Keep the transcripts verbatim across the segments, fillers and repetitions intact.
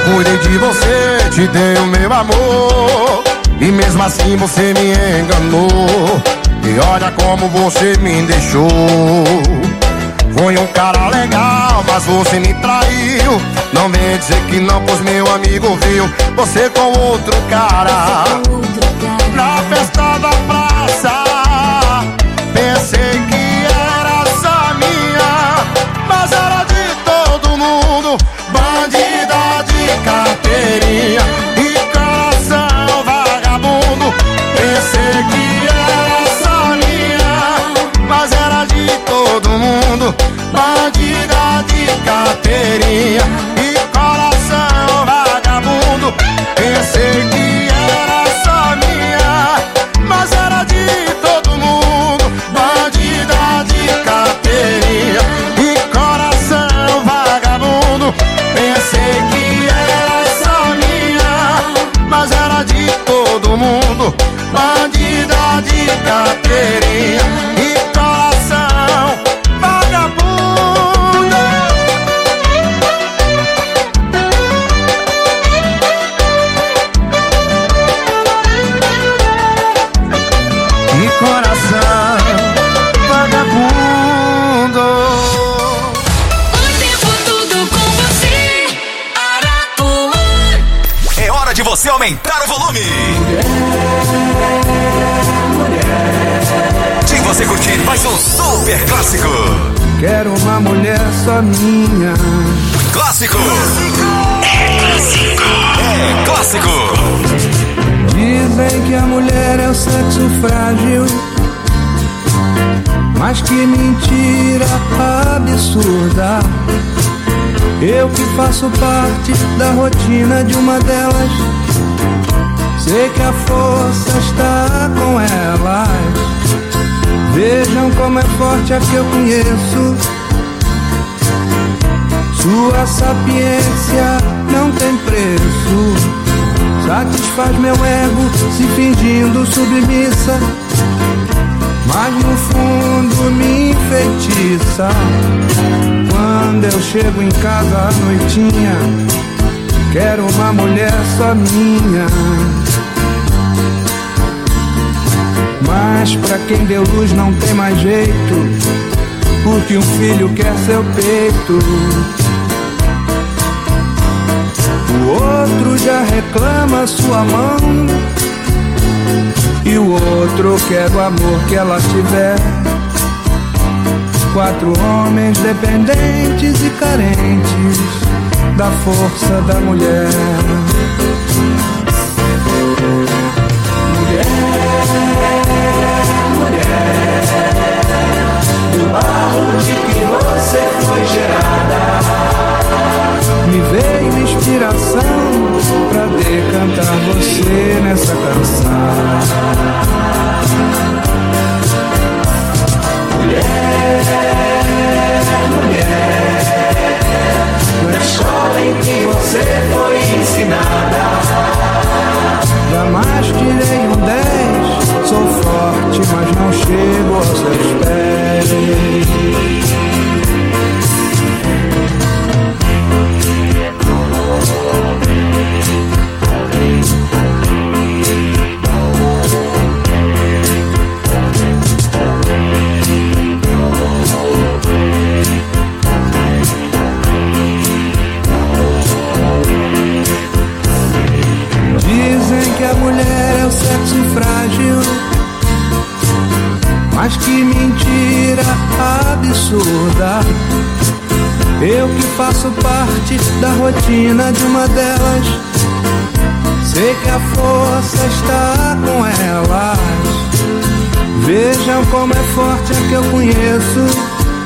Cuidei de você, te dei o meu amor, e mesmo assim você me enganou. E olha como você me deixou. Foi um cara legal, mas você me traiu. Não vem dizer que não, pois meu amigo viu você com outro cara na festa da praça. Pensei que era só minha, mas era de todo mundo. Bandida de carteirinha e coração vagabundo. Pensei que era só minha, mas era de todo mundo. Bandida de carteirinha e coração vagabundo. Pensei que era só minha, mas era de todo mundo. Bandida de carteirinha e coração vagabundo. Pensei que era só minha, mas era de todo mundo. Bandida de carteirinha e coração vagabundo. E coração vagabundo. O tempo todo com você, Arapuã. É hora de você aumentar o volume. De você curtir mais um super clássico. Quero uma mulher só minha. Clássico. É clássico. É clássico. Dizem que a mulher é o sexo frágil, mas que mentira absurda. Eu que faço parte da rotina de uma delas, sei que a força está com elas. Vejam como é forte a que eu conheço. Sua sapiência não tem preço. Satisfaz meu ego se fingindo submissa, mas no fundo me enfeitiça. Quando eu chego em casa à noitinha, quero uma mulher só minha. Mas pra quem deu luz não tem mais jeito, porque um filho quer seu peito. O outro já reclama sua mão, e o outro quer o amor que ela tiver. Quatro homens dependentes e carentes da força da mulher. Do barro de que você foi gerada, me veio inspiração pra decantar você nessa canção. Mulher, mulher, na escola em que você foi ensinada, jamais tirei um dez, sou forte, mas não chego aos seus pés. Dizem que a mulher é o sexo frágil, mas que mentira absurda. Eu que faço parte da rotina de uma delas, sei que a força está com elas. Vejam como é forte a que eu conheço.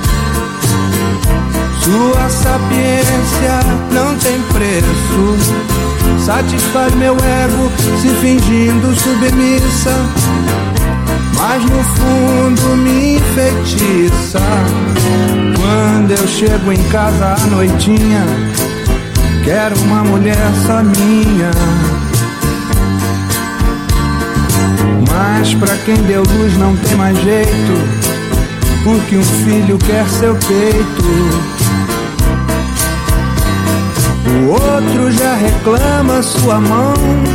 Sua sapiência não tem preço. Satisfaz meu ego se fingindo submissa, mas no fundo me enfeitiça. Quando eu chego em casa à noitinha, quero uma mulher só minha. Mas pra quem deu luz não tem mais jeito, porque um filho quer seu peito. O outro já reclama sua mão,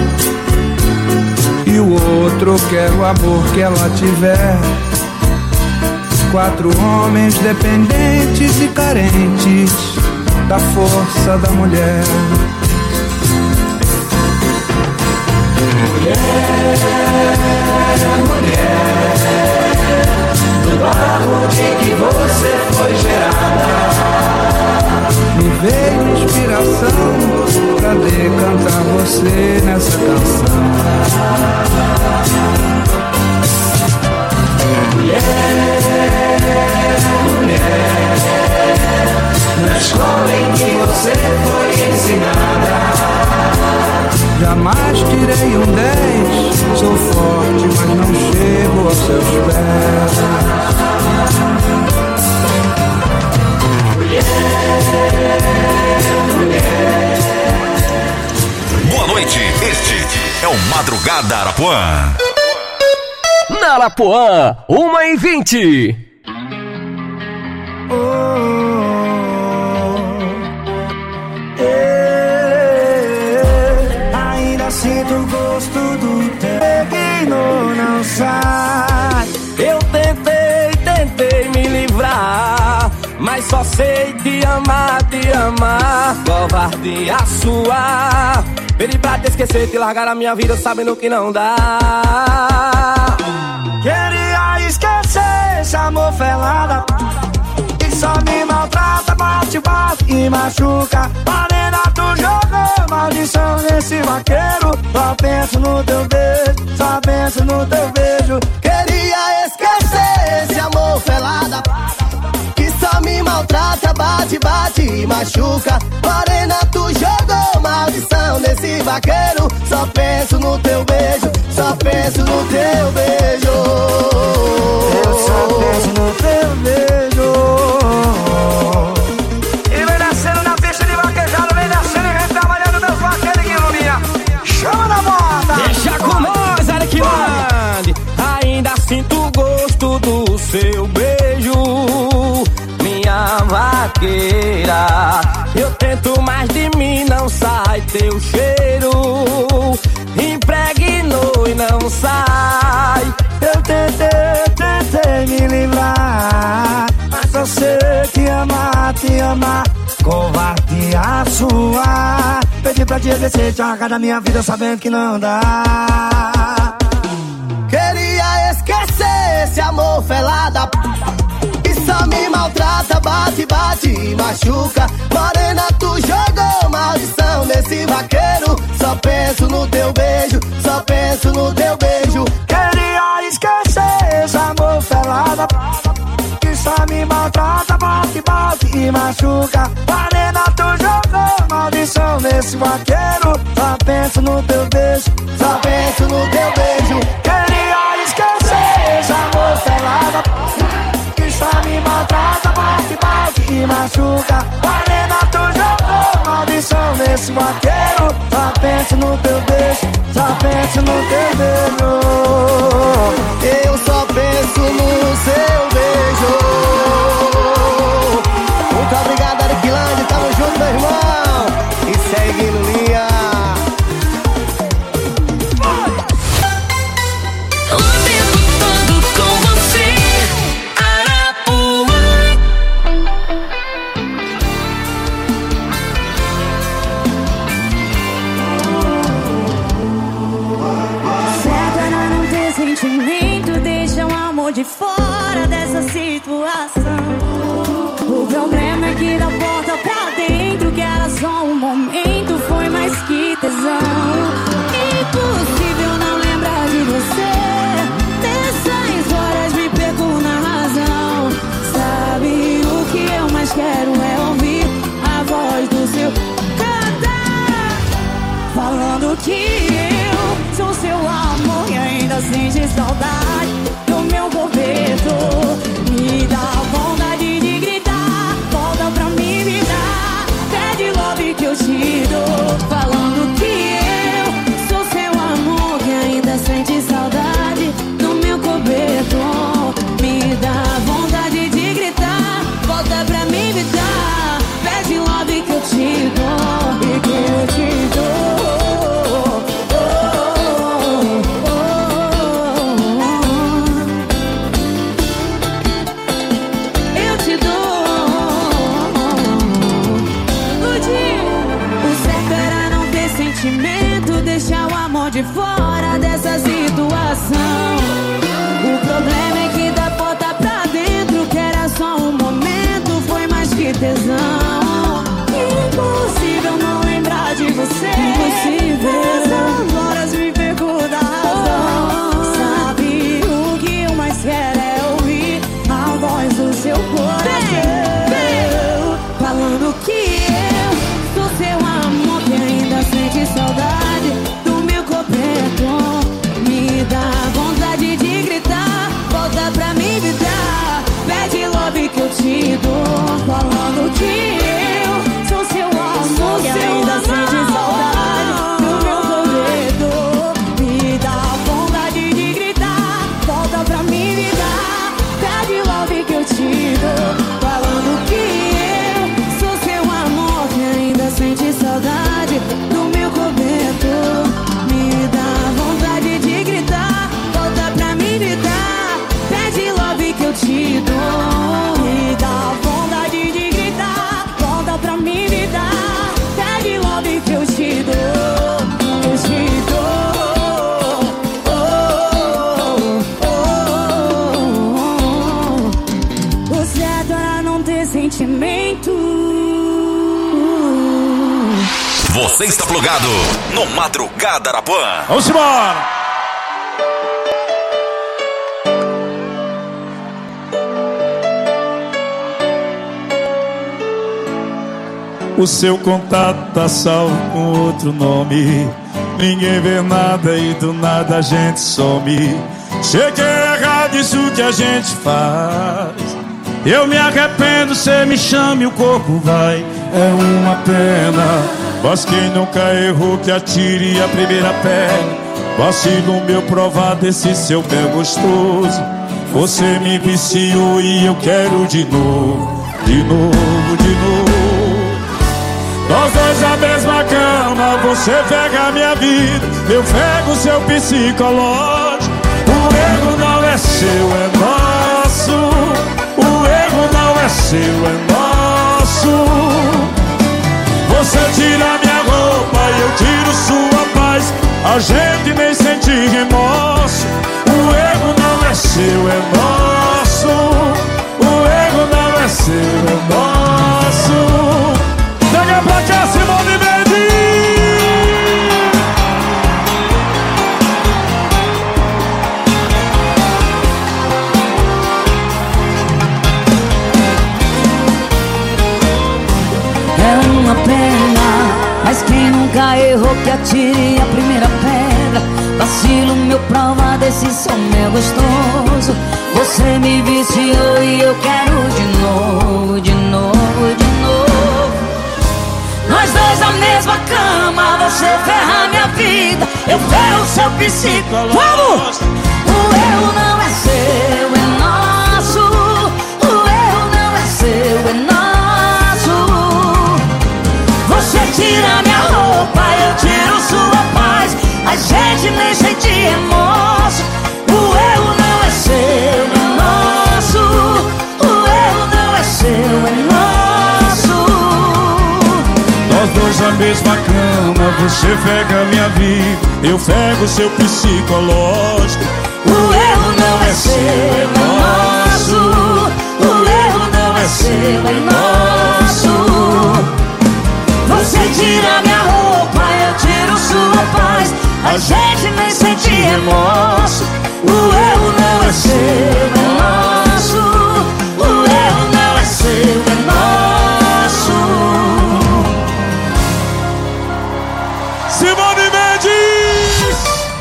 e o outro quer o amor que ela tiver. Quatro homens dependentes e carentes da força da mulher. Mulher, mulher, do barro de que você foi gerada, me veio inspiração pra decantar você nessa canção. Mulher, mulher, na escola em que você foi ensinada, jamais tirei um dez, sou forte, mas não chego aos seus pés. Mulher, mulher. Boa noite, este é o Madrugada Arapuã. Na Arapuã, uma e vinte. Oh, é, ainda sinto o gosto do teu que não, não sai. Eu tentei, tentei me livrar, mas só sei te amar, te amar. Covardia sua, pedi pra te esquecer, te largar a minha vida sabendo que não dá. Queria esquecer esse amor felada que só me maltrata, bate, bate e machuca. Morena, tu jogou maldição nesse vaqueiro. Só penso no teu beijo, só penso no teu beijo. Queria esquecer esse amor felada que só me maltrata, bate, bate e machuca. Morena, tu jogou maldição nesse vaqueiro. Só penso no teu beijo, só penso no teu beijo. Eu só penso no teu beijo. E vem nascendo na pista de vaquejado, vem nascendo e vem trabalhando meus vaqueiros que ilumina. Chama na moda. Deixa com nós, Eric Land. Ainda sinto o gosto do seu beijo, minha vaqueira. Eu tento, mas de mim não sai teu cheiro. Impregnou e não sai. Eu tentei, tentei me livrar, mas só sei te amar, te amar. Covardia sua, pedi pra te esquecer, te arrancar da minha vida sabendo que não dá. Queria esquecer esse amor felada que só me maltrata, bate, bate e machuca. Morena, tu jogou maldição nesse vaqueiro. Só penso no teu beijo, só penso no teu beijo. Queria esquecer esse amor felada que só me maltrata, bate, bate e machuca. Morena, tu jogou maldição nesse vaqueiro. Só penso no teu beijo, só penso no teu beijo. Queria esquecer esse amor felada que só me maltrata, bate, bate e machuca. Morena, tu jogou maldição nesse vaqueiro. Só penso no teu beijo, só penso no teu beijo. Eu só penso no seu beijo. Muito obrigado, Eric Land, tamo junto, meu irmão. E segue no linha. O tempo todo com você, Arapuã. Certo era não ter sentimento, deixa o amor de fora dessa situação. O problema é que da porta pra dentro, que era só um momento, foi mais que tesão. Impossível não lembrar de você, dessas horas me perco na razão. Sabe o que eu mais quero é ouvir a voz do seu cantar, falando que eu sou seu amor e ainda sente saudade do meu bobeto. Me dá vontade de gritar, volta pra mim, me dá pede love que eu te dou, falando que Você está plugado no Madrugada Arapuã. Vamos embora! O seu contato tá salvo com outro nome. Ninguém vê nada e do nada a gente some. Sei que é errado isso que a gente faz. Eu me arrependo, cê me chama e o corpo vai. É uma pena, mas quem nunca errou que atire a primeira pedra. Vacilo meu provar desse seu bem gostoso. Você me viciou e eu quero de novo, de novo, de novo. Nós dois na mesma cama, você pega a minha vida, eu pego o seu psicológico. O erro não é seu, é nosso. O erro não é seu, é nosso. Você tira minha roupa e eu tiro sua paz. A gente nem sente remorso. O erro não é seu, é nosso. O erro não é seu, é nosso. Chega pra cá, Simone Mendes! É uma pena, mas quem nunca errou que atire a primeira pedra. Vacilo meu prova desse som meu gostoso. Você me viciou e eu quero de novo, de novo, de novo. Nós dois na mesma cama, você ferra minha vida, eu ferro o seu psicológico. Vamos! O erro não é seu, é nosso. O erro não é seu, é nosso. Você tira minha roupa, eu tiro sua paz. A gente nem sente remorso. O erro não é seu, é nosso. O erro não é seu, é nosso. Nós dois na mesma cama, você pega minha vida, eu pego o seu psicológico. O erro não é seu, é nosso. O erro não é seu, é nosso. Você tira minha roupa, eu tiro sua paz. A gente nem sente remorso. O erro não é seu, é nosso. O erro não é seu, é nosso. Simone Mendes!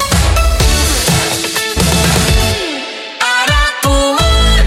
Arapuã.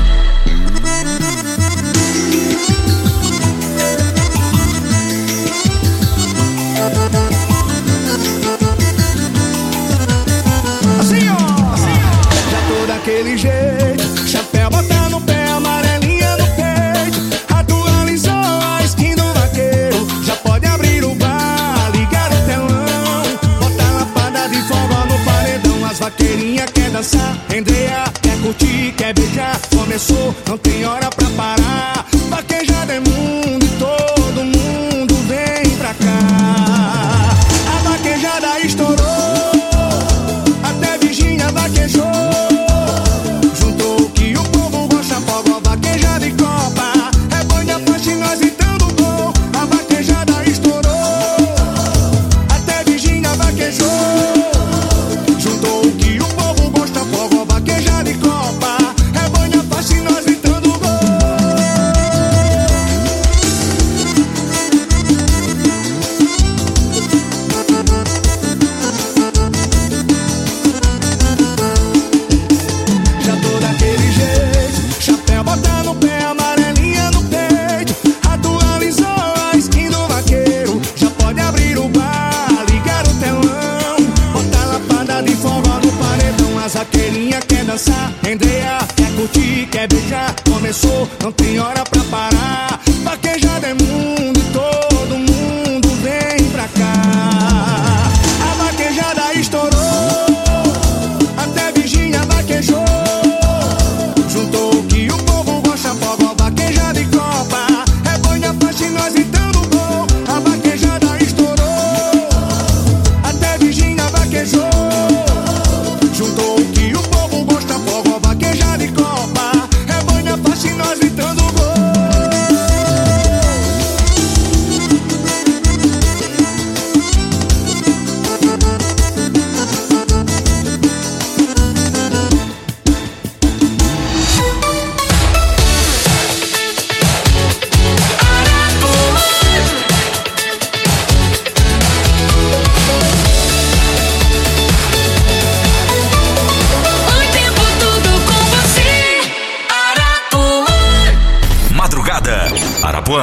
Assim ó, já tô daquele jeito, chapéu botar no pé, amarelinha no peito. Atualizou a skin do vaqueiro, já pode abrir o bar, ligar o telão, botar lapada de forró no paredão. As vaqueirinhas quer dançar, Andrea quer curtir, quer beijar. Começou, não tem hora pra parar. Vaquejada é mundo e todo mundo vem pra cá. A vaquejada estourou, até Virgínia vaquejou. Juntou o que o povo gosta, forró, vaquejada e copa. É banha, faixa e nós gritando gol. A vaquejada estourou, até Virgínia vaquejou. Juntou o que o povo gosta, forró, vaquejada e copa. É banha, faixa e nós gritando gol. Já tô daquele jeito, chapéu botar no pé, amarelinha no peito. Atualizou a skin do vaqueiro, já pode abrir o bar, ligar o telão, botar lapada de forró no paredão. As vaqueirinhas quer dançar, Andrea quer curtir, quer beijar. Começou, não tem hora pra parar. Vaquejada é mundo e todo mundo vem pra cá. A vaquejada estourou, até Virgínia vaquejou. Juntou o que o povo gosta, forró, vaquejada e copa. É banha, faixa e nós gritando gol. A vaquejada estourou, até Virgínia vaquejou. Juntou o que o povo gosta, forró, vaquejada e copa. É banha, faixa e nós gritando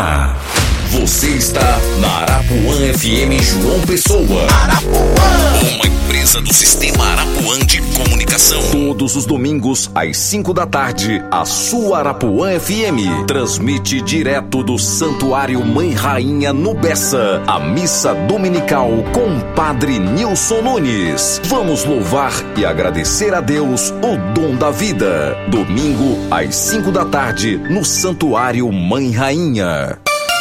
Arapuã. Você está na Arapuã F M João Pessoa. Arapuã, uma empresa do Sistema Arapuã de Comunicação. Todos os domingos, às cinco da tarde, a sua Arapuã F M transmite direto do Santuário Mãe Rainha no Bessa, a missa dominical com o Padre Nilson Nunes. Vamos louvar e agradecer a Deus o dom da vida. Domingo, às cinco da tarde, no Santuário Mãe Rainha.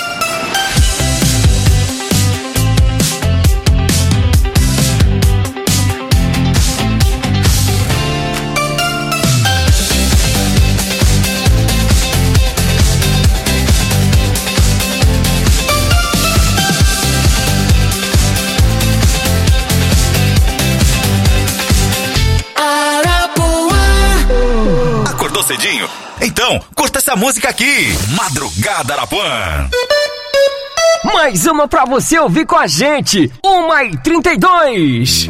Cedinho? Então, curta essa música aqui. Madrugada Arapuã. Mais uma pra você ouvir com a gente. Uma e trinta e dois.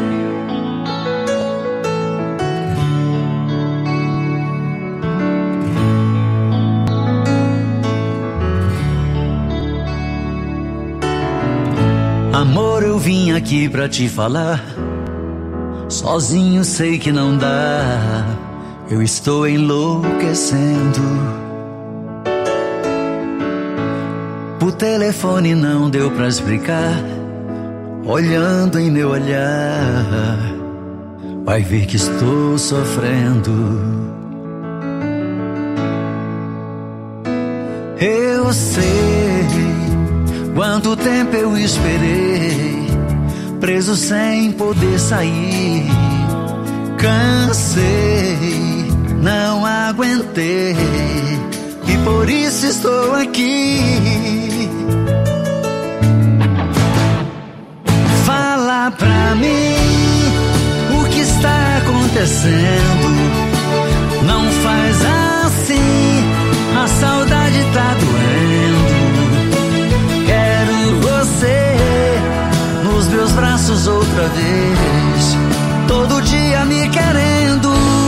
Amor, eu vim aqui pra te falar. Sozinho sei que não dá. Eu estou enlouquecendo. Por telefone não deu pra explicar. Olhando em meu olhar, vai ver que estou sofrendo. Eu sei quanto tempo eu esperei, preso sem poder sair. Cansei, não aguentei, e por isso estou aqui. Fala pra mim o que está acontecendo. Não faz assim, a saudade tá doendo. Quero você nos meus braços outra vez, todo dia me querendo.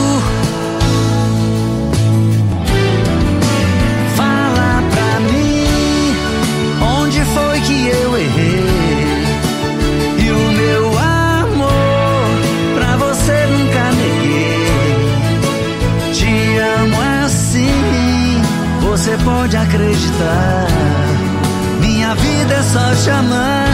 Fala pra mim onde foi que eu errei, e o meu amor pra você nunca neguei. Te amo assim, você pode acreditar. Minha vida é só te amar.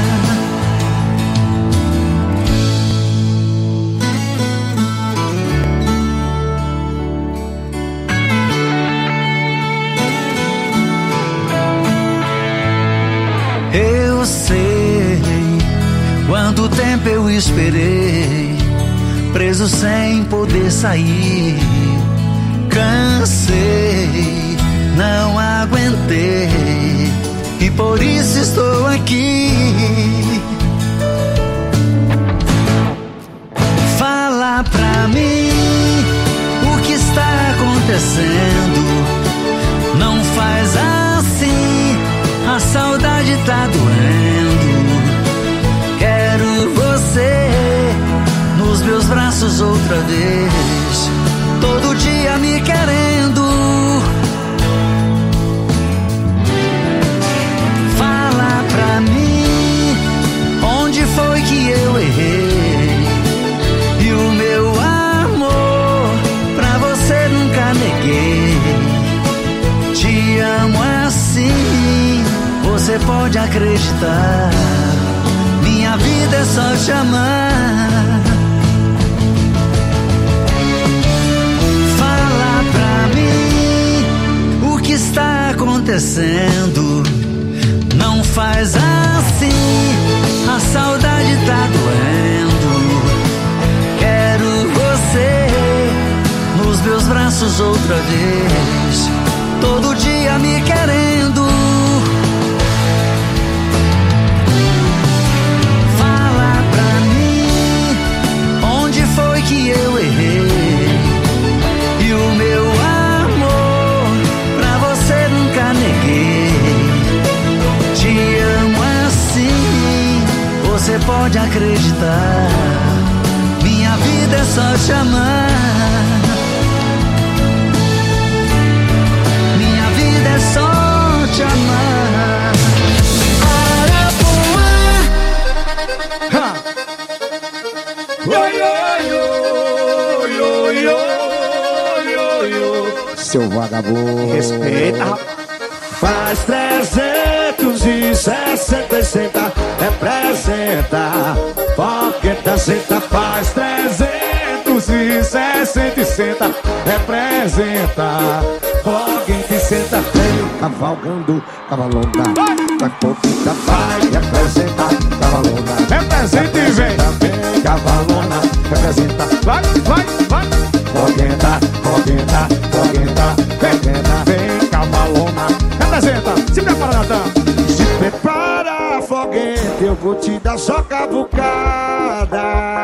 Eu sei quanto tempo eu esperei, preso sem poder sair. Cansei, não aguentei, e por isso estou aqui. Fala pra mim o que está acontecendo. Não faz assim, a saudade tá doendo. Quero você nos meus braços outra vez, todo dia me querendo. Fala pra mim onde foi que eu errei, e o meu amor pra você nunca neguei. Te amo assim, você pode acreditar. Minha vida é só te amar. Fala pra mim o que está acontecendo. Não faz assim, a saudade tá doendo. Quero você nos meus braços outra vez, todo dia me querendo. Fala pra mim onde foi que eu errei, e o meu amor pra você nunca neguei. Te amo assim, você pode acreditar. Minha vida é só te amar. Minha vida é só te amar. seu vagabundo. Respeita, rapaz. Faz trezentos e sessenta, senta, representa. Fogueta, senta, faz trezentos e sessenta, senta, representa. Fogueta, senta, vem cavalgando, cavalona. Da potita vai, representa, cavalona. Representa e vem, vem cavalona, representa. Vai, vai, vai. Fogueta, fogueta, fogueta, fogueta, vem cavalona. Representa, se prepara, Natan. Se prepara, foguete, eu vou te dar só cavucada.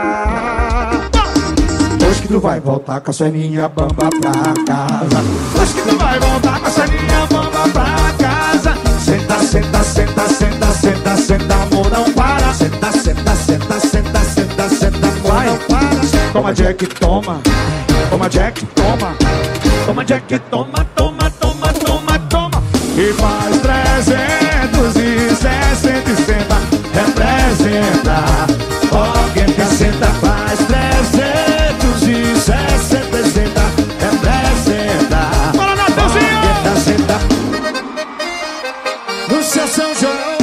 Hoje que tu vai voltar com a ceninha bamba pra casa. Hoje que tu vai voltar com a ceninha bamba pra casa. Senta, senta, senta, senta, senta, senta, amor, não para. Senta, senta, senta, senta, senta, senta, amor, não para. Toma, Jack, toma. Toma, Jack, toma. Toma, Jack, toma, toma, toma, toma, toma. E faz trezentos e sessenta e senta, representa. Fogueta, senta, faz trezentos e sessenta e senta, representa. Bora, Natanzinho! Fogueta, senta. No seu São João,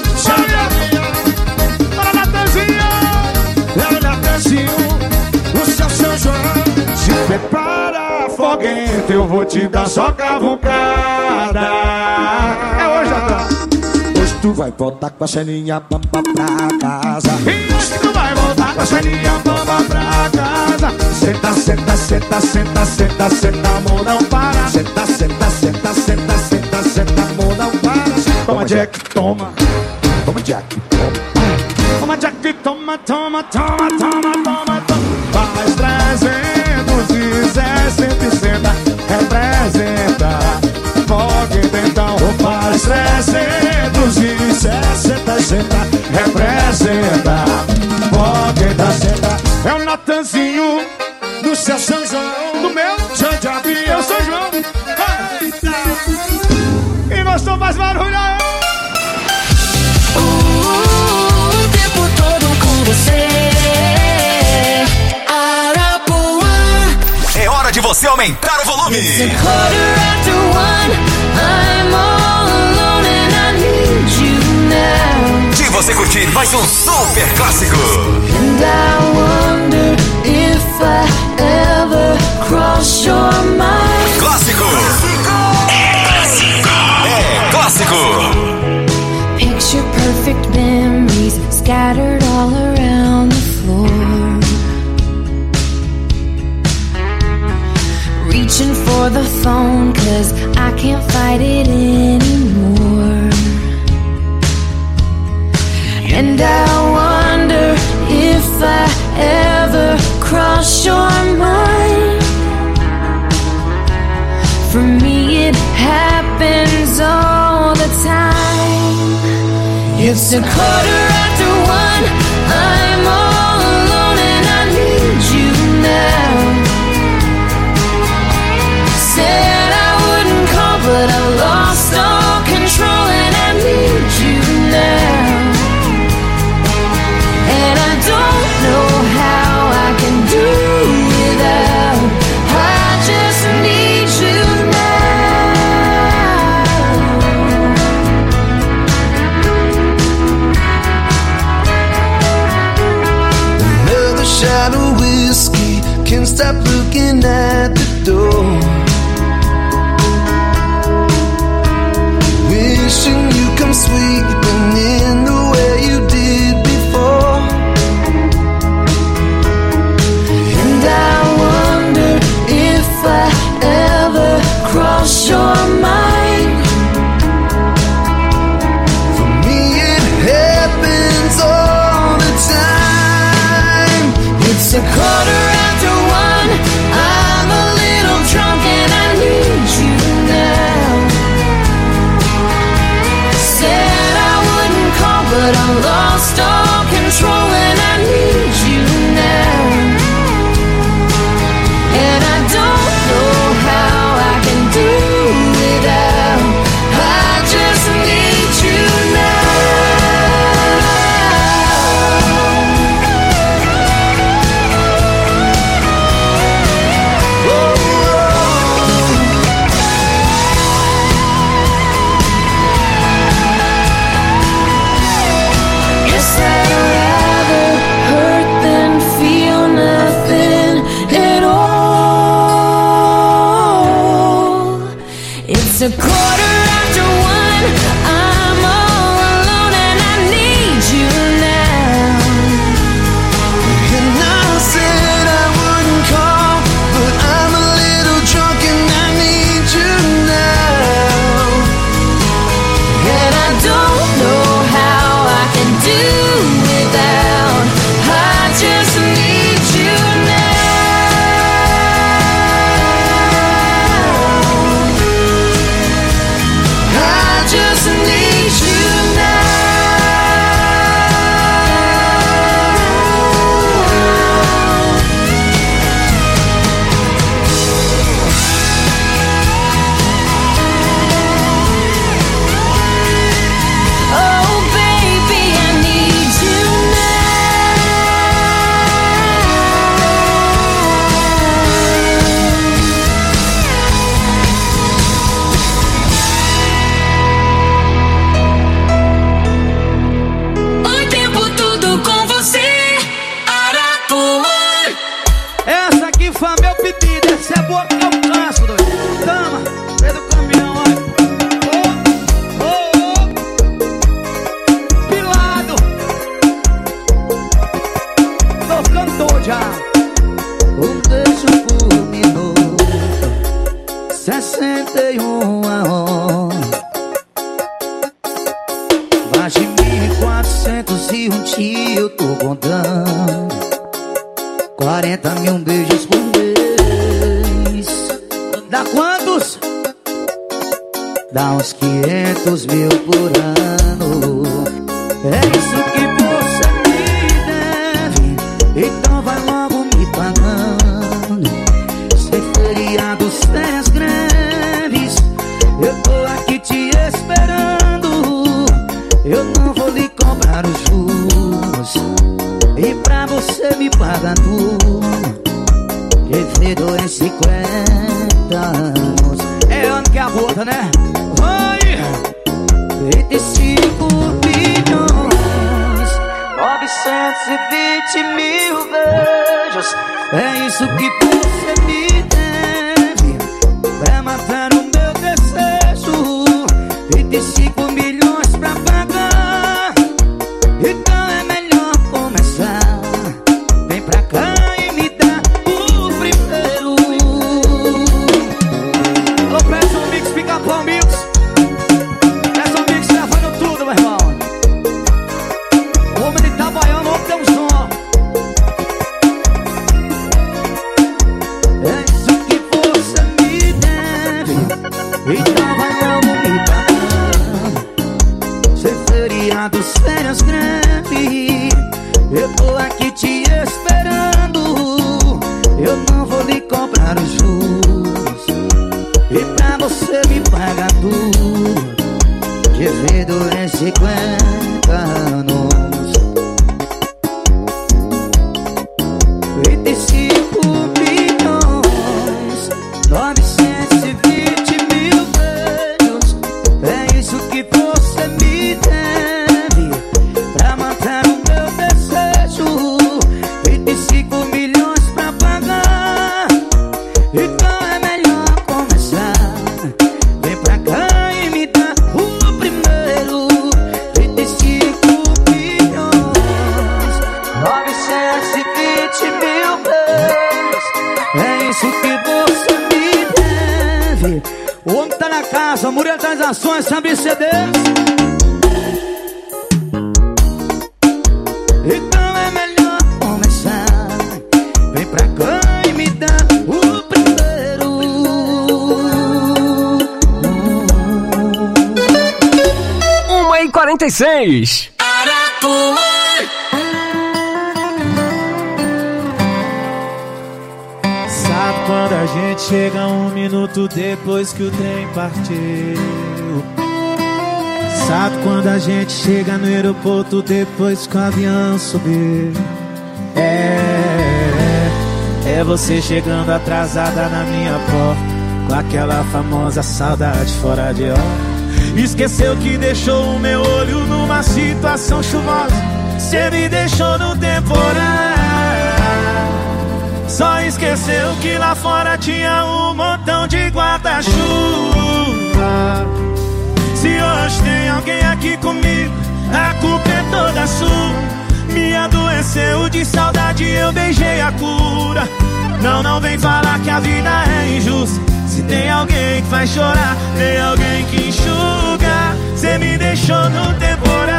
bora, Natanzinho! É o Natanzinho, no seu São João. Se prepara, foguete, eu vou te dar só cavucada. É hoje, Natan. Hoje tu vai voltar com a ceninha bamba pra casa. E hoje tu vai voltar com a ceninha bamba pra casa. Senta, senta, senta, senta, senta, senta, amor, não para. Senta, senta, senta, senta, senta, senta, amor, não para. Toma, Jack, toma. Toma, Jack, toma. Toma, Jack, toma, toma, toma, toma, toma, toma. Faz trezentos e sessenta e senta, representa. Fogueta, então faz trezentos e sessenta e senta, representa. Fogueta, senta. É o Natanzinho do seu São João, do meu São Gabriel, São João. Eita! E gostou mais barulho aí? O tempo todo com você. É hora de você aumentar o volume. De você curtir mais um super clássico. And I wonder if I ever cross your mind. Clássico. É clássico. É clássico. Picture perfect memories scattered all around the floor. Reaching for the phone cause I can't fight it anymore. And I wonder if I ever cross your mind. For me it happens all the time. It's a quarter after one, I'm all alone and I need you now. Said I wouldn't call, but I lost all control and I need you now. And I don't know how I can do without. I just need you now. Another shot of whiskey, can't stop looking at the door. Wishing you come sweeping in the way you did before. And I wonder if I ever cross your mind. For me it happens all the time. It's a quarter after one, I'm a little drunk and I need you now. Said I wouldn't call, a quarter after one. I'm all alone and I need you now. And I said I wouldn't call, but I'm a little drunk and I need you now. And I don't know how I can do without. I just need you now. I just need you now. Oh baby, I need you now. O tempo todo com você, Arapuã. Essa aqui foi meu pedido, essa é boa que eu canso, doido. Tama, Pedro Caminhão, olha. Ô, ô, ô. Pilado. Tô cantor já. Um beijo por minuto, sessenta e um a hora. Mais de mil e quatrocentos e um dia eu tô contando. Quarenta mil beijos por mês. Dá quantos? Dá uns quinhentos mil por ano. É isso que você me deve, então vai logo me pagando. Sem feriados, férias greves, eu tô aqui te esperando. Eu não vou lhe cobrar os juros, e pra você me pagar tudo, devido em cinquenta anos. É ano que é a bota, né? Vai! vinte e cinco bilhões, novecentos e vinte mil beijos. É isso que você me deve, pra matar o meu desejo. Vinte e cinco milhões pra pagar, então é melhor começar. Vem pra cá e me dá o primeiro. Alô, peça um mix, pica-pau mix. Peça um mix, levando tudo, meu irmão. O homem de Itabaiana, o homem tem um som. É isso que você me deve, então vai logo me pagar. Sem feriados, férias greve, eu tô aqui te esperando. Eu não vou lhe cobrar os juros, e pra você me pagar tudo, divido em cinquenta anos. Vinte e cinco bilhões, novecentos e vinte mil beijos. É isso que você me deve, pra matar o meu desejo. Vinte e cinco milhões pra pagar, então é melhor começar. Vem pra cá e me dá o primeiro. Vinte e cinco bilhões, novecentos e vinte mil beijos. É isso que você me deve. O homem tá na casa, Murilo Transações, sabe C Ds. Então é melhor começar. Vem pra cá e me dá o primeiro. uma e quarenta e seis. Arapuã. Sabe quando a gente chega um minuto depois que o trem partiu? Sabe quando a gente chega no aeroporto depois que o avião subiu? É, é você chegando atrasada na minha porta, com aquela famosa saudade fora de hora. Esqueceu que deixou o meu olho numa situação chuvosa, cê me deixou no temporal. Só esqueceu que lá fora tinha um montão de guarda-chuva. Se hoje tem alguém aqui comigo, a culpa é toda sua. Me adoeceu de saudade, eu beijei a cura. Não, não vem falar que a vida é injusta. Se tem alguém que faz chorar, tem alguém que enxuga. Cê me deixou no temporal.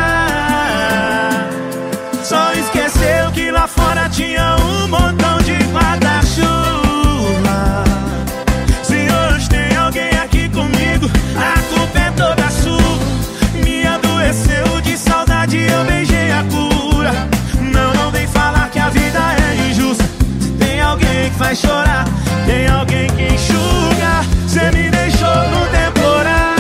Só esqueceu que lá fora tinha um montão de guarda-chuva. Se hoje tem alguém aqui comigo, a culpa é toda sua. Me adoeceu de saudade, eu beijei a cura. Não, não vem falar que a vida é injusta. Se tem alguém que faz chorar, tem alguém que enxuga. Cê me deixou no temporal.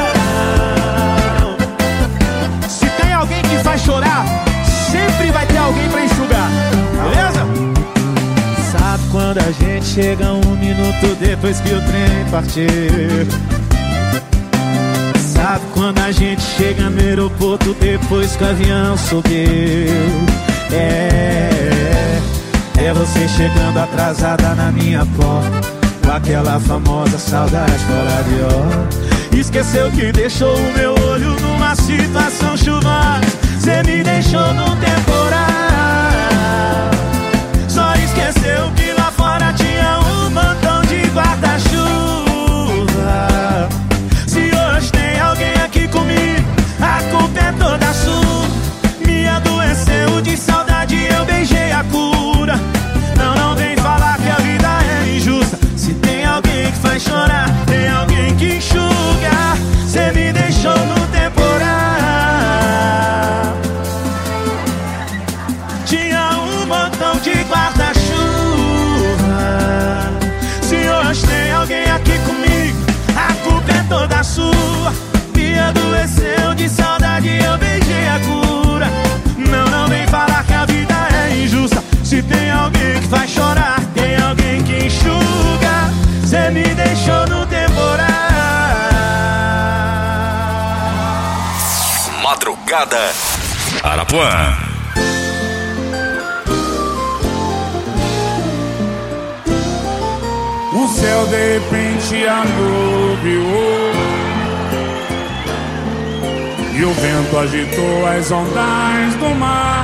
Se tem alguém que faz chorar, sempre vai ter alguém pra enxugar, beleza? Sabe quando a gente chega um minuto depois que o trem partiu? Sabe quando a gente chega no aeroporto depois que o avião subiu? É, é você chegando atrasada na minha porta, com aquela famosa saudade fora de hora. Esqueceu que deixou o meu olho numa situação chuvosa. Cê me deixou no temporal. Só esqueceu que lá fora tinha um montão de guarda-chuva. Se hoje tem alguém aqui comigo, a culpa é toda sua. Me adoeceu de saudade, eu beijei a cura. Não, não vem falar que a vida é injusta. Se tem alguém que faz chorar, tem alguém que enxuga. Cê me deixou no temporal. Tinha um montão de guarda-chuva. Se hoje tem alguém aqui comigo, a culpa é toda sua. Me adoeceu de saudade, eu beijei a cura. Não, não vem falar que a vida é injusta. Se tem alguém que faz chorar, tem alguém que enxuga. Cê me deixou no temporal. Madrugada Arapuã. O céu de repente anuviou e o vento agitou as ondas do mar.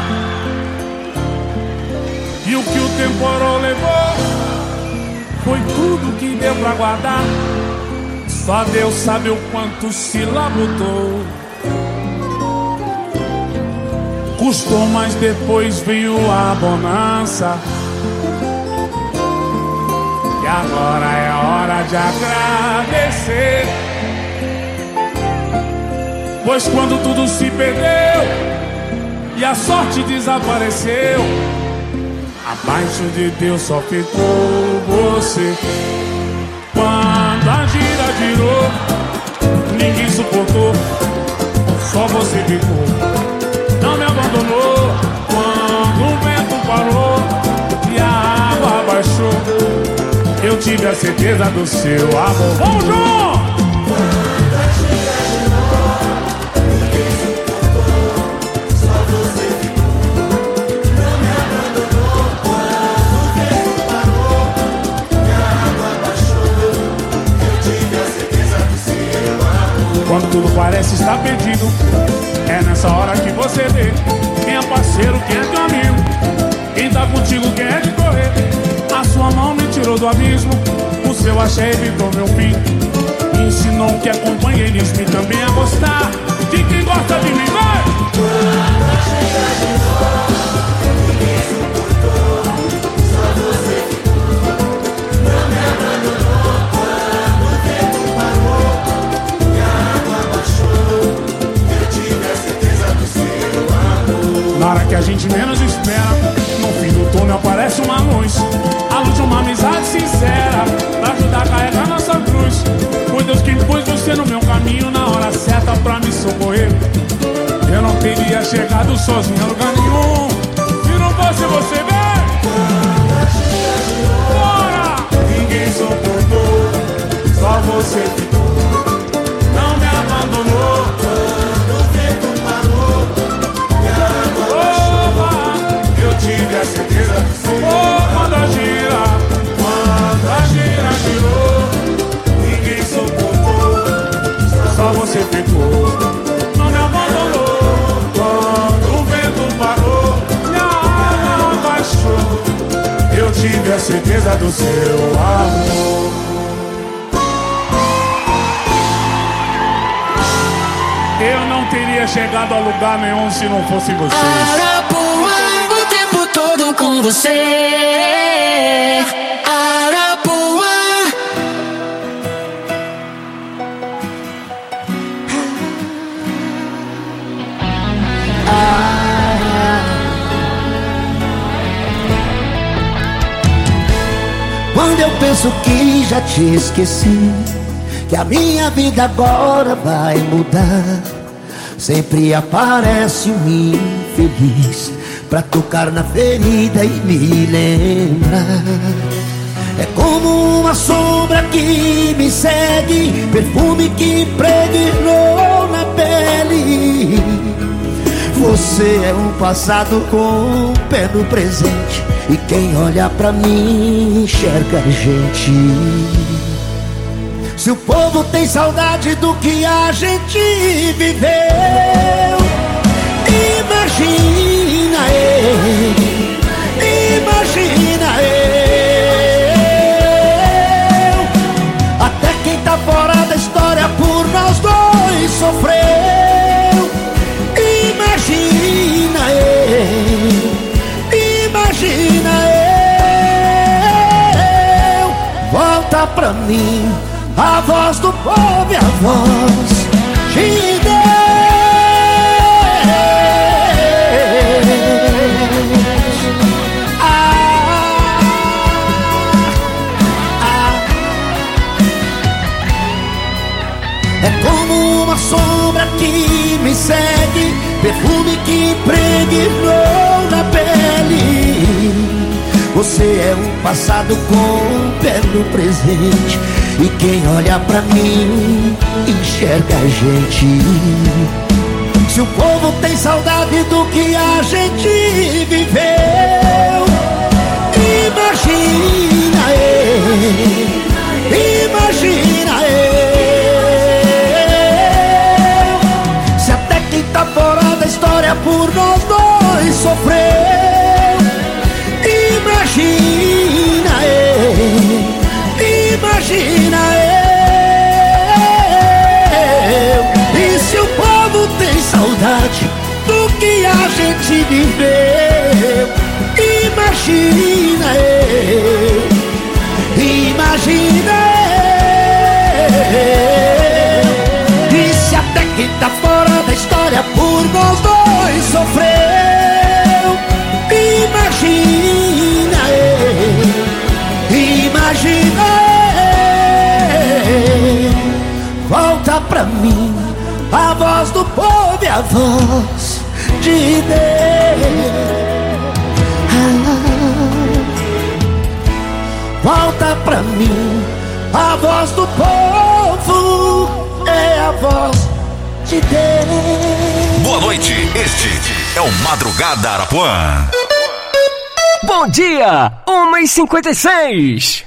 E o que o temporal levou foi tudo que deu pra guardar. Só Deus sabe o quanto se labutou. Custou, mas depois veio a bonança. E agora é hora de agradecer. Pois quando tudo se perdeu e a sorte desapareceu, abaixo de Deus só ficou você. Quando a gira girou, ninguém suportou, só você ficou. Não me abandonou. Quando o vento parou e a água abaixou, eu tive a certeza do seu amor. Vamos, João! Quando a gira girou, ninguém suportou, só você ficou. Não me abandonou. Quando o vento parou e a água abaixou, eu tive a certeza do seu amor. Quando tudo parece estar perdido, é nessa hora que você vê quem é parceiro, quem é teu amigo, quem tá contigo, quem é de correr. A sua mão me tirou do abismo, o seu axé evitou meu fim. Me ensinou que é companheirismo e também a gostar de quem gosta de mim. Vai! Quando a gira girou, ninguém suportou, só você ficou. Não me abandonou. Quando o vento parou e a água abaixou, eu tive a certeza do seu amor. Na hora que a gente menos espera, no fim do túnel aparece uma luz. A luz de uma amizade sincera, pra ajudar a carregar nossa cruz. Foi Deus quem pôs você no meu caminho na hora certa pra me socorrer. Eu não teria chegado sozinho a lugar nenhum se não fosse você, vem! Bora! Ninguém suportou, só você ficou. Não me abandonou. Quando o vento parou e a água abaixou, eu tive a certeza do seu amor. ficou, não me abandonou. Quando o vento parou, minha alma baixou. Eu tive a certeza do seu amor. Eu não teria chegado a lugar nenhum se não fosse vocês. Arapuã, o tempo todo com você. Arapuã. Quando eu penso que já te esqueci, que a minha vida agora vai mudar, sempre aparece um infeliz pra tocar na ferida e me lembrar. É como uma sombra que me segue, perfume que impregnou na pele. Você é um passado com o pé no presente, e quem olha pra mim enxerga a gente. Se o povo tem saudade do que a gente viveu, imagina eu, imagina eu. Até quem tá fora da história por nós dois sofreu. Imagina eu, imagina eu. Volta pra mim a voz do povo e a voz de Deus. Ah, ah. É como uma sombra que me segue, perfume que impregnou na pele. Você é um passado com o pé no presente, e quem olha pra mim enxerga a gente. Se o povo tem saudade do que a gente viveu, imagina eu, imagina eu. Se até quem tá fora da história por nós dois sofreu, imagina eu, imagina eu. E se o povo tem saudade do que a gente viveu, imagina eu, imagina eu. E se até quem tá fora da história por nós dois sofreu, imagina eu, imagina eu. Volta pra mim a voz do povo e a voz de Deus. Volta pra mim a voz do povo, é a voz de Deus. Boa noite, este é o Madrugada Arapuã. Bom dia, uma e cinquenta e seis.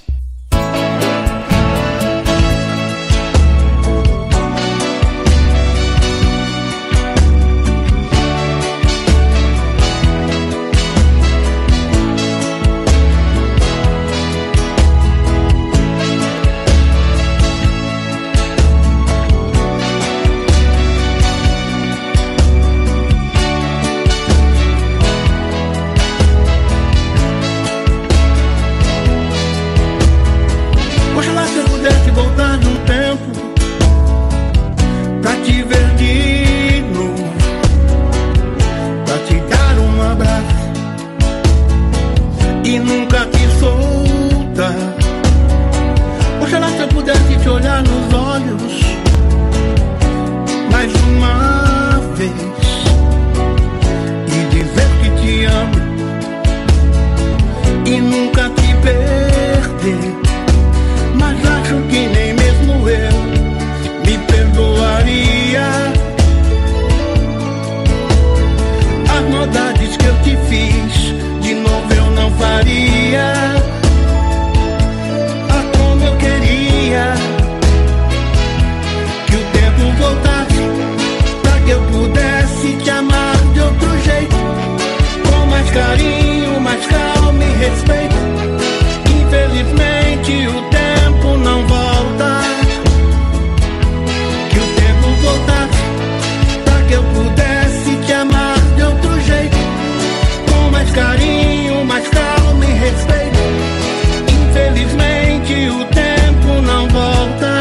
o tempo não volta.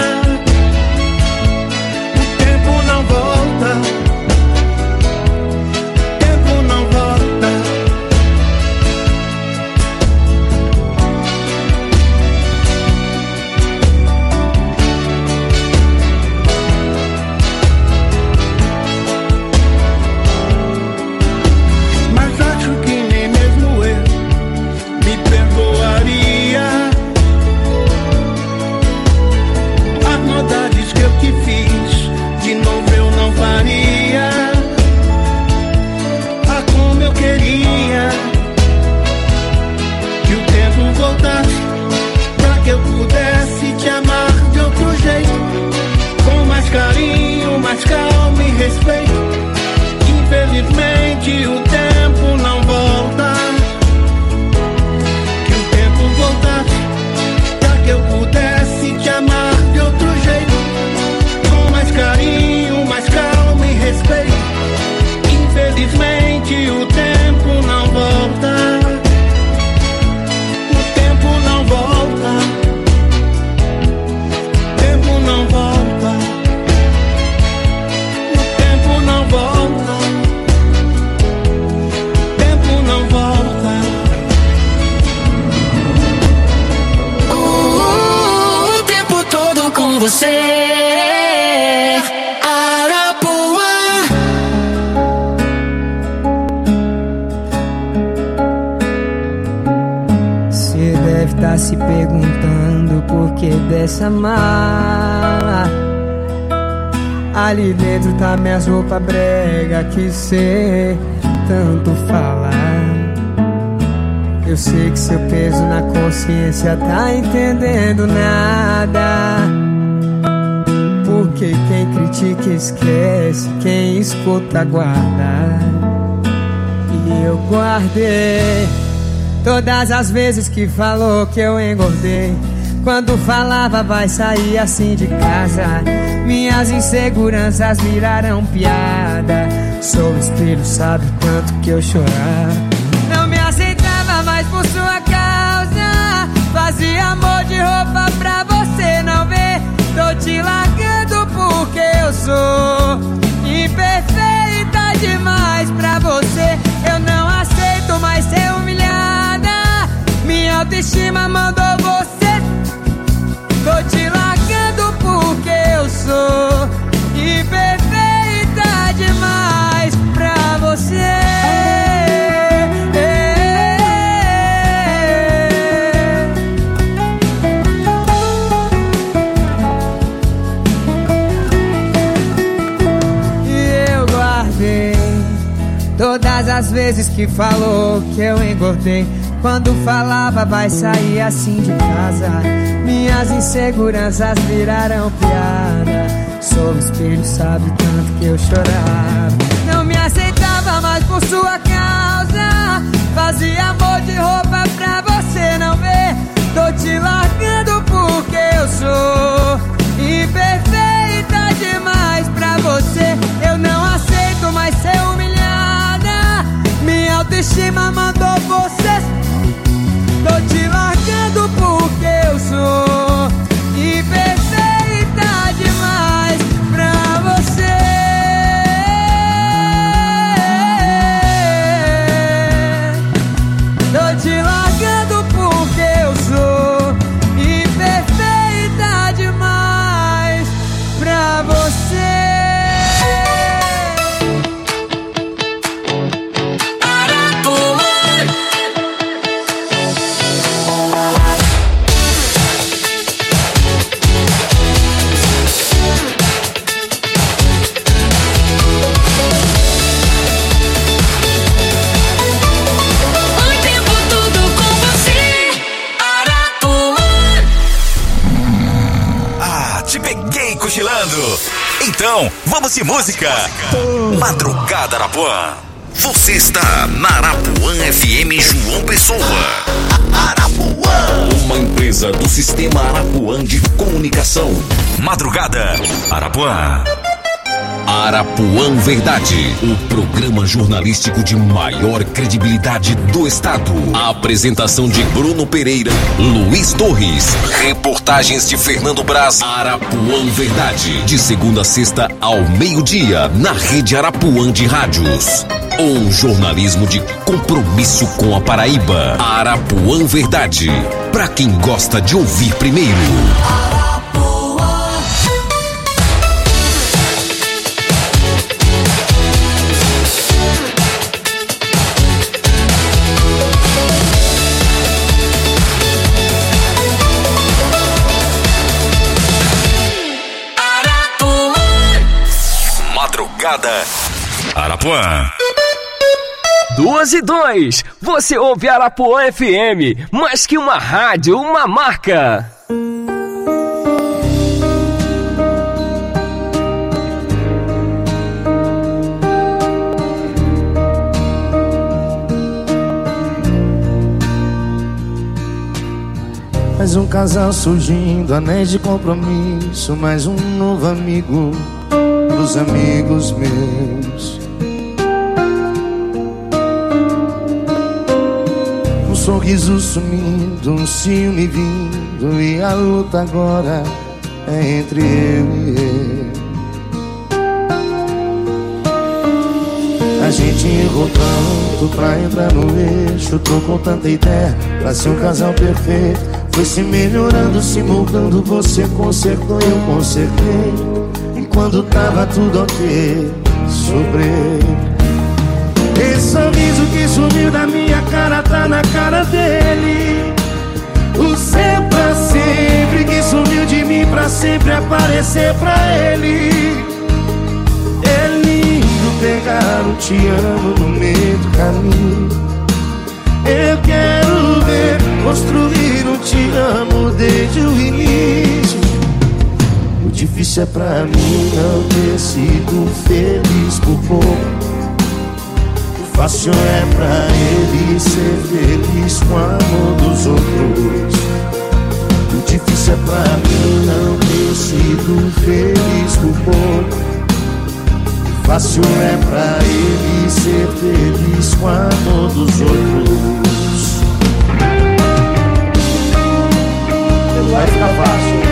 O tempo não volta. O tempo não volta. Mas acho que nem mesmo eu me perdoaria as maldades que eu te fiz. De novo eu não faria. Ah, como eu queria que o tempo voltasse, pra que eu pudesse te amar de outro jeito, com mais carinho, mais calma e respeito. Infelizmente o tempo não volta. Que o tempo voltasse, pra que eu pudesse te amar de outro jeito, com mais carinho, mais calma e respeito. Infelizmente o tempo não volta. O tempo não volta. O tempo não volta. O tempo não volta. O tempo não volta. O tempo todo com você, Arapuã. Cê deve tá se perguntando por que dessa mala. Ali dentro tá minhas roupas brega que cê tanto fala. Eu sei que seu peso na consciência tá entendendo nada. Porque quem critica esquece, quem escuta guarda. E eu guardei todas as vezes que falou que eu engordei. Quando falava vai sair assim de casa, minhas inseguranças viraram piada. Sou espelho, sabe o tanto que eu chorava. Não me aceitava mais por sua causa. Fazia amor de roupa pra você não ver. Tô te largando porque eu sou imperfeita demais pra você. Eu não aceito mais ser humilhada. Minha autoestima mandou você. Tô te largando porque eu sou imperfeita demais pra você. Todas as vezes que falou que eu engordei. Quando falava vai sair assim de casa, minhas inseguranças viraram piada. Sou espelho, sabe o tanto que eu chorava. Não me aceitava mais por sua causa. Fazia amor de roupa pra você não ver. Tô te largando porque eu sou imperfeita demais pra você. Eu não aceito mais ser humilhada. Minha autoestima mandou você. Tô te largando porque eu sou imperfeita demais pra você. Tô te largando porque eu sou imperfeita demais pra você. Então, vamos de música. Madrugada Arapuã. Você está na Arapuã F M João Pessoa. Arapuã. Uma empresa do Sistema Arapuã de Comunicação. Madrugada Arapuã. Arapuã Verdade, o programa jornalístico de maior credibilidade do estado. A apresentação de Bruno Pereira, Luiz Torres, reportagens de Fernando Braz. Arapuã Verdade, de segunda a sexta ao meio-dia, na Rede Arapuã de Rádios. Um jornalismo de compromisso com a Paraíba. Arapuã Verdade, pra quem gosta de ouvir primeiro. Madrugada Arapuã. Duas e dois, você ouve Arapuã F M, mais que uma rádio, uma marca. Mais um casal surgindo, anéis de compromisso, mais um novo amigo dos amigos meus. Um sorriso sumindo, um ciúme vindo, e a luta agora é entre eu e ele. A gente errou tanto pra entrar no eixo, trocou tanta ideia pra ser um casal perfeito. Foi se melhorando, se moldando, você consertou e eu consertei. E quando tava tudo ok, sobrei. Esse sorriso que sumiu da minha cara tá na cara dele. O seu pra sempre que sumiu de mim pra sempre aparecer pra ele. É lindo pegar um te amo no meio do caminho. Eu quero ver construir um te amo desde o início. O difícil é pra mim não ter sido feliz por pouco. Fácil é pra ele ser feliz com o amor dos outros. O difícil é pra mim não ter sido feliz por pouco. Fácil é pra ele ser feliz com o amor dos outros. Vai ficar fácil.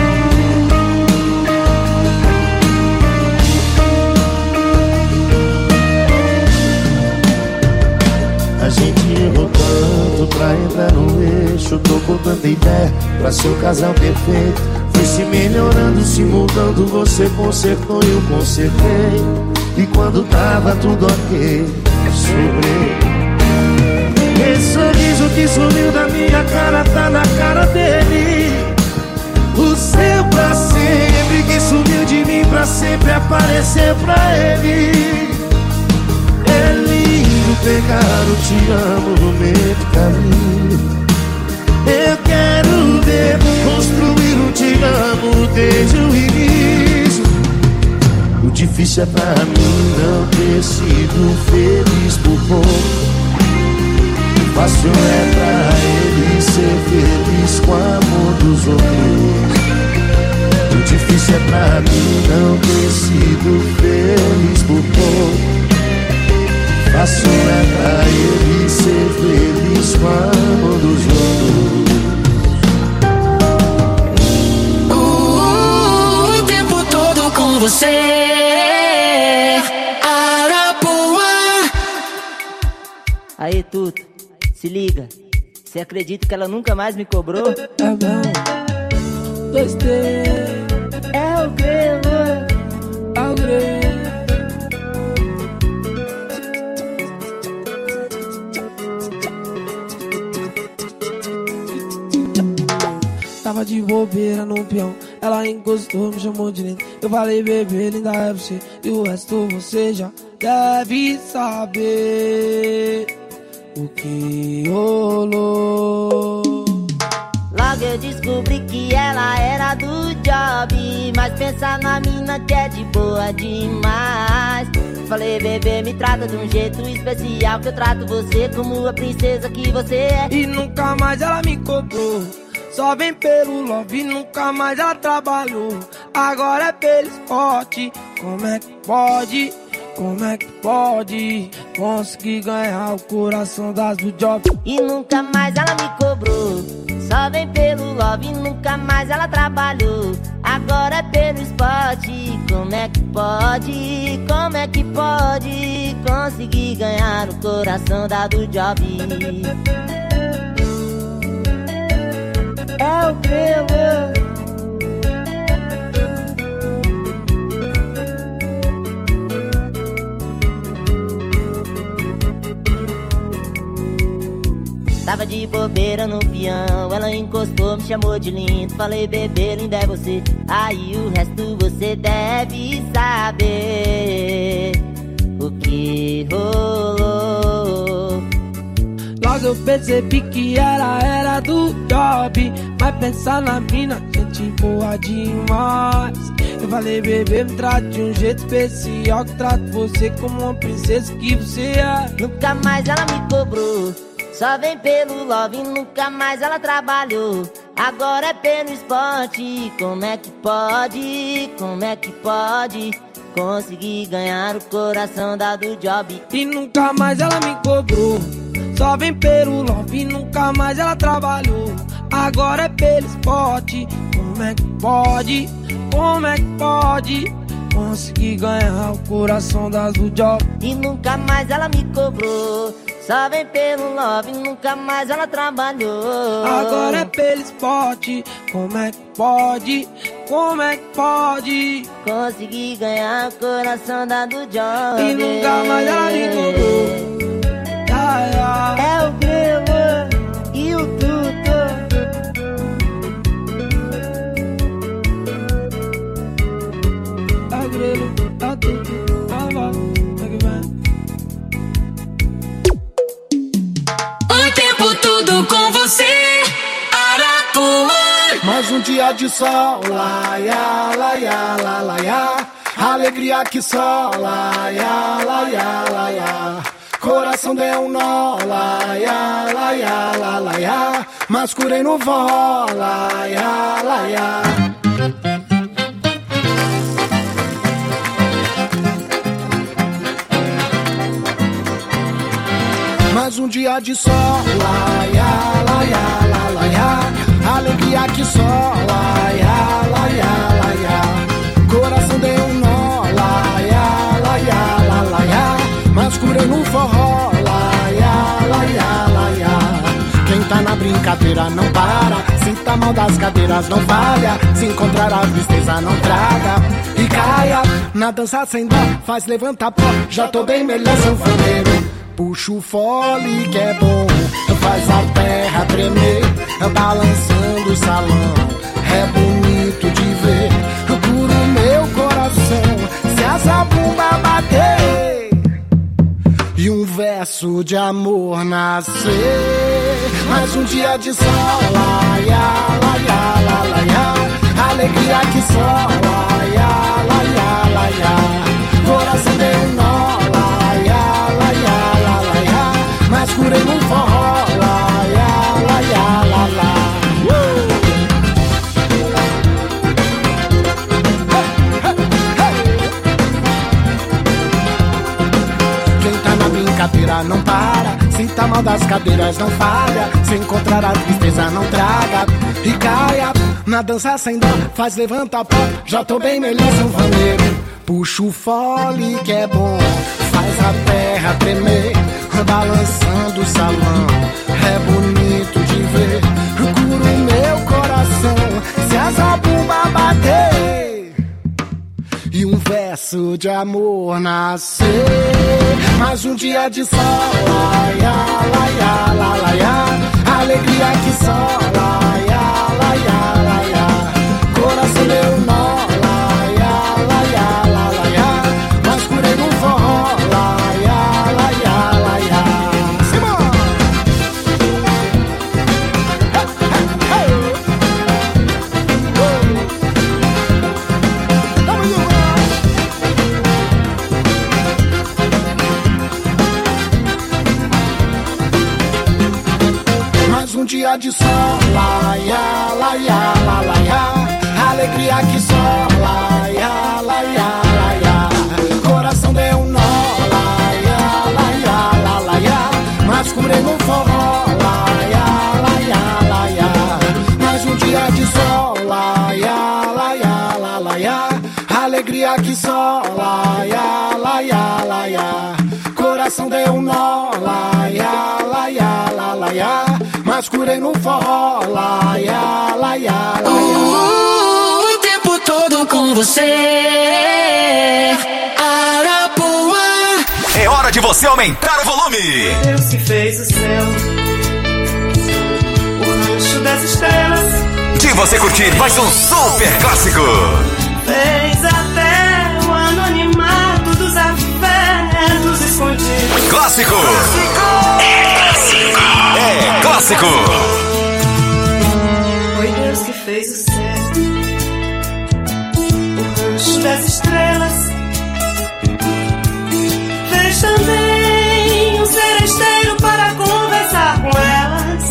A gente errou tanto pra entrar no eixo, tocou tanta ideia pra ser um casal perfeito. Foi se melhorando, se mudando, você consertou e eu consertei. E quando tava tudo ok, sobrei. Esse sorriso que sumiu da minha cara tá na cara dele. O seu pra sempre que sumiu de mim pra sempre aparecer pra ele. É lindo pegar o te amo no meio do caminho. Eu quero ver construir um te amo desde o início. O difícil é pra mim não ter sido feliz por pouco. O fácil é pra ele ser feliz com o amor dos outros. O difícil é pra mim não ter sido feliz por pouco. Fácil é pra ele ser feliz com o amor dos outros. O tempo todo com você, Arapuã. Aí, Tuto, se liga. Você acredita que ela nunca mais me cobrou? É bom. Dois, três. É o grelo. É o grelo. Tava de bobeira no peão, ela encostou, me chamou de lindo. Eu falei, bebê, linda é você, e o resto você já deve saber o que rolou. Logo eu descobri que ela era do job, mas pensa na mina que é de boa demais. Falei, bebê, me trata de um jeito especial, que eu trato você como a princesa que você é. E nunca mais ela me cobrou, só vem pelo love, nunca mais ela trabalhou. Agora é pelo esporte, como é que pode? Como é que pode conseguir ganhar o coração das do job? E nunca mais ela me cobrou, só vem pelo love. E nunca mais ela trabalhou, agora é pelo spot. Como é que pode, como é que pode conseguir ganhar o coração da do job? É o pelo. Tava de bobeira no peão, ela encostou, me chamou de lindo. Falei, bebê, linda é você, aí o resto você deve saber o que rolou. Logo eu percebi que ela era do job, mas pensar na mina, gente boa demais. Eu falei, bebê, me trate de um jeito especial, que trato você como uma princesa que você é. Nunca mais ela me cobrou, só vem pelo love. E nunca mais ela trabalhou, agora é pelo esporte. Como é que pode, como é que pode conseguir ganhar o coração da do job? E nunca mais ela me cobrou, só vem pelo love. E nunca mais ela trabalhou, agora é pelo esporte. Como é que pode, como é que pode conseguir ganhar o coração das do job? E nunca mais ela me cobrou, só vem pelo love. Nunca mais ela trabalhou, agora é pelo esporte. Como é que pode, como é que pode conseguir ganhar o coração da do job? E nunca mais ela me cobrou. É o grelo e o tudo. É o grelo, é o tudo. Vai, vai, vai. O tempo todo com você, Arapuã. Mais um dia de sol, laia, laia, la, laia. Alegria que só, laia, laia, laia. Coração deu um nó, laia, laia, la, laia. Mas curei no vó, laia, laia. Mais um dia de sol, laia, laia, la, laia. Alegria que só, laia, laia, laia. Coração deu um nó, laia, laia, la, laia. Mas curei no forró, laia, laia, laia. Quem tá na brincadeira não para, se tá mal das cadeiras não falha. Se encontrar a tristeza não traga e caia. Na dança sem dó, faz levantar pó. Já tô bem melhor, sanfoneiro. Puxa o fole que é bom, faz a terra tremer, balançando o salão. É bonito de ver, cura o meu coração se essa bomba bater e um verso de amor nascer. Mais um dia de sol, laia, laia, la, laia. Alegria que só, laia, laia, laia. Coração deu um nó, laia, laia, la, laia. Mas curei no forró, laia, laia, la, la. Brincadeira não para, se tá mal das cadeiras não falha. Se encontrar a tristeza não traga e caia. Na dança sem dó, faz levanta pó. Já tô bem melhor, sanfoneiro. Puxa o fole que é bom, faz a terra tremer, balançando o salão. É bonito de ver, cura o meu coração se a zabumba bater e um verso de amor nascer. Mais um dia de sol, laia, laia, la, laia. Alegria que só, laia, laia, laia. Coração deu nó, laia, laia, la, laia. Mas curei no forró, laia, laia, laia. Simão! Um dia de sol, laia, laia, la, laia. Alegria que só, laia, laia, laia. deu nó, laia, laia, la, laia. Mas curei no forró, laia, laia, laia. Uh, o tempo todo com você, Arapuã. É hora de você aumentar o volume. Deus que fez o céu, o rancho das estrelas, De você curtir mais um super clássico. fez até o anonimato dos afetos escondidos. Clássico. É clássico. É clássico. Foi Deus que fez o céu, o rancho das estrelas, fez também um seresteiro para conversar com elas,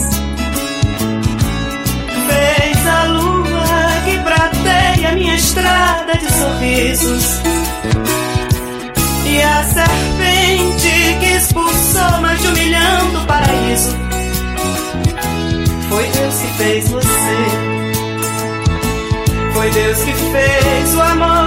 fez a lua que prateia minha estrada de sorrisos, e a serpente que expulsou mais de um milhão do paraíso. Foi Deus que fez você, foi Deus que fez o amor